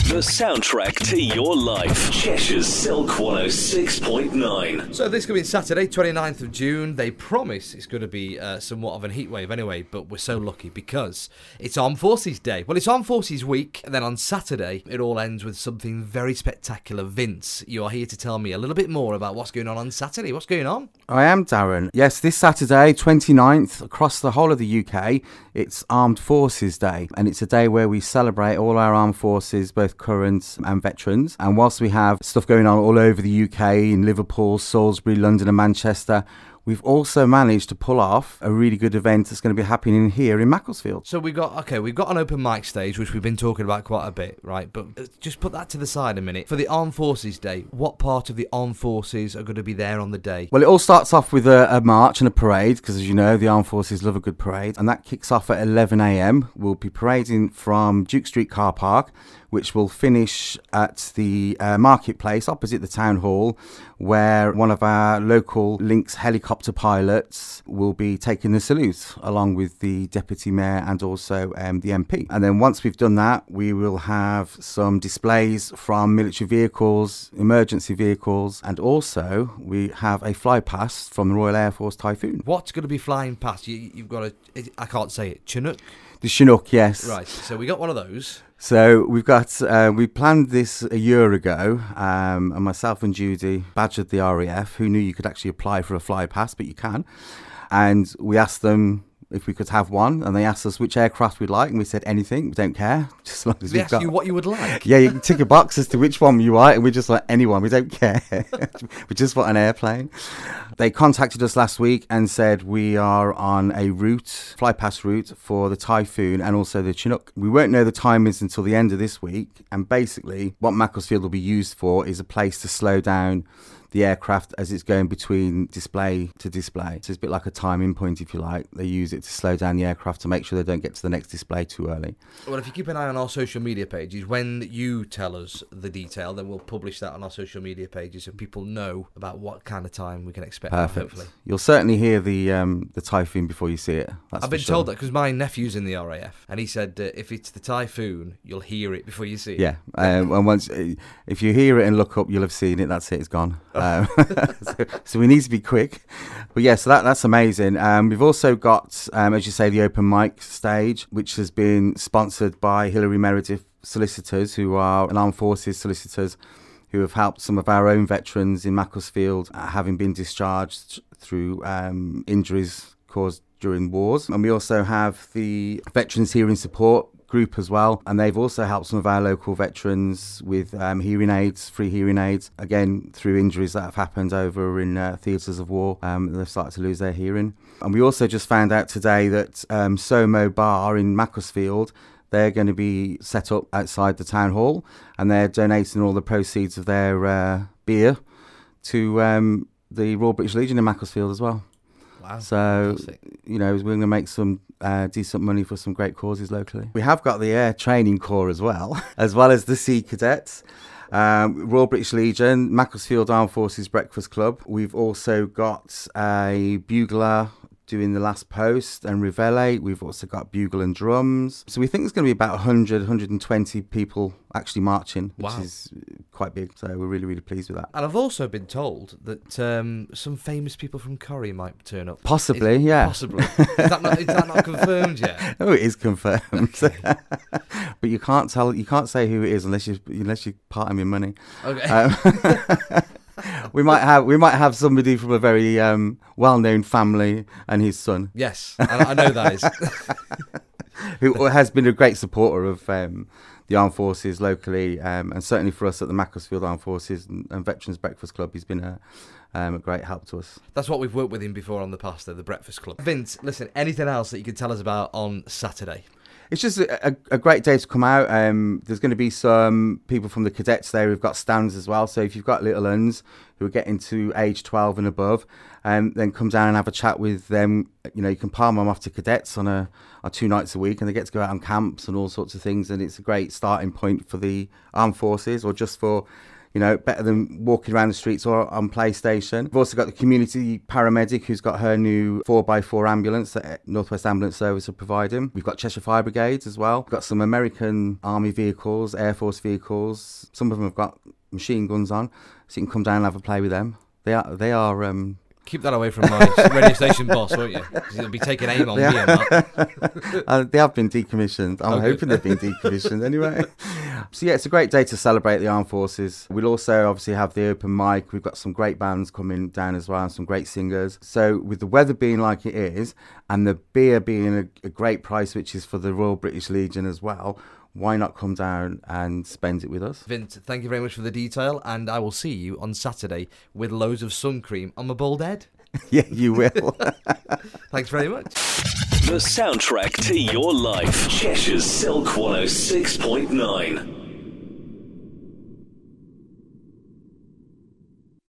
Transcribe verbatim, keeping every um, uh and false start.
The soundtrack to your life. Cheshire's Silk one oh six point nine. So this could be Saturday, twenty-ninth of June. They promise it's going to be uh, somewhat of a heat wave anyway, but we're so lucky because it's Armed Forces Day. Well, it's Armed Forces Week, and then on Saturday it all ends with something very spectacular. Vince, you are here to tell me a little bit more about what's going on on Saturday. What's going on? I am, Darren. Yes, this Saturday, twenty-ninth, across the whole of the U K, it's Armed Forces Day, and it's a day where we celebrate all our armed forces, both current and veterans. And whilst we have stuff going on all over the U K, in Liverpool, Salisbury, London and Manchester, we've also managed to pull off a really good event that's going to be happening here in Macclesfield. So we've got, okay, we've got an open mic stage, which we've been talking about quite a bit, right? But just put that to the side a minute. For the Armed Forces Day, what part of the Armed Forces are going to be there on the day? Well, it all starts off with a, a march and a parade, because as you know, the Armed Forces love a good parade. And that kicks off at eleven a.m. We'll be parading from Duke Street Car Park, which will finish at the uh, marketplace opposite the town hall, where one of our local Lynx helicopter pilots will be taking the salute along with the deputy mayor and also um, the M P. And then once we've done that, we will have some displays from military vehicles, emergency vehicles, and also we have a fly past from the Royal Air Force Typhoon. What's going to be flying past? You, you've got a, I can't say it, Chinook? The Chinook, yes. Right, so we got one of those. So we've got, uh, we planned this a year ago, um, and myself and Judy badgered the R A F, who knew you could actually apply for a fly pass, but you can. And we asked them if we could have one, and they asked us which aircraft we'd like, and we said anything, we don't care, just as long as they we've asked got... you what you would like? Yeah, you can tick a box as to which one you like, and we just like anyone, we don't care. We just want an airplane. They contacted us last week and said we are on a route, fly past route for the Typhoon and also the Chinook. We won't know the timings until the end of this week, and basically what Macclesfield will be used for is a place to slow down the aircraft as it's going between display to display. So it's a bit like a timing point, if you like. They use it to slow down the aircraft to make sure they don't get to the next display too early. Well, if you keep an eye on our social media pages, when you tell us the detail, then we'll publish that on our social media pages so people know about what kind of time we can expect. Perfect. Hopefully. You'll certainly hear the um, the Typhoon before you see it. That's I've been sure. told that because my nephew's in the R A F, and he said uh, if it's the Typhoon, you'll hear it before you see it. Yeah, um, and once uh, if you hear it and look up, you'll have seen it. That's it. It's gone. Um, so, so we need to be quick. But yeah, so that, that's amazing. Um, we've also got, um, as you say, the open mic stage, which has been sponsored by Hilary Meredith Solicitors, who are an armed forces solicitors who have helped some of our own veterans in Macclesfield, uh, having been discharged through um, injuries caused during wars. And we also have the Veterans Hearing Support group as well, and they've also helped some of our local veterans with um, hearing aids, free hearing aids, again through injuries that have happened over in uh, theatres of war. Um, they've started to lose their hearing. And we also just found out today that um, Somo Bar in Macclesfield, they're going to be set up outside the town hall, and they're donating all the proceeds of their uh, beer to um, the Royal British Legion in Macclesfield as well. Wow. So, you know, we're going to make some uh, decent money for some great causes locally. We have got the Air Training Corps as well, as well as the Sea Cadets, um, Royal British Legion, Macclesfield Armed Forces Breakfast Club. We've also got a bugler doing the last post and reveille. We've also got bugle and drums. So we think there's going to be about one hundred, one hundred twenty people actually marching, which wow. is quite big. So we're really, really pleased with that. And I've also been told that um, some famous people from Corrie might turn up. Possibly, is, yeah. Possibly. Is that not, is that not confirmed yet? Oh, it is confirmed. Okay. But you can't tell, you can't say who it is unless you unless you part him in money. Okay. Um, we might have we might have somebody from a very um, well-known family and his son. Yes, I, I know that is. Who has been a great supporter of um, the armed forces locally, um, and certainly for us at the Macclesfield Armed Forces and, and Veterans Breakfast Club, he's been a, um, a great help to us. That's what we've worked with him before on the past, though, the Breakfast Club. Vince, listen, anything else that you could tell us about on Saturday? It's just a, a, a great day to come out. Um, there's going to be some people from the cadets there who've got stands as well. So if you've got little uns who are getting to age twelve and above, um, then come down and have a chat with them. You know, you can palm them off to cadets on a on two nights a week, and they get to go out on camps and all sorts of things. And it's a great starting point for the armed forces, or just for, You know, better than walking around the streets or on PlayStation. We've also got the community paramedic who's got her new four by four ambulance that Northwest Ambulance Service are providing. We've got Cheshire Fire Brigades as well. We've got some American Army vehicles, Air Force vehicles. Some of them have got machine guns on, so you can come down and have a play with them. They are, they are... Um, Keep that away from my radio station boss, won't you? Because he'll be taking aim on me and that. uh, they have been decommissioned. I'm Oh, hoping they've been decommissioned anyway. So yeah, it's a great day to celebrate the armed forces. We'll also obviously have the open mic. We've got some great bands coming down as well and some great singers. So with the weather being like it is and the beer being a, a great price, which is for the Royal British Legion as well, why not come down and spend it with us? Vince, thank you very much for the detail, and I will see you on Saturday with loads of sun cream on my bald head. Yeah, you will. Thanks very much. The soundtrack to your life. Cheshire's Silk one oh six point nine.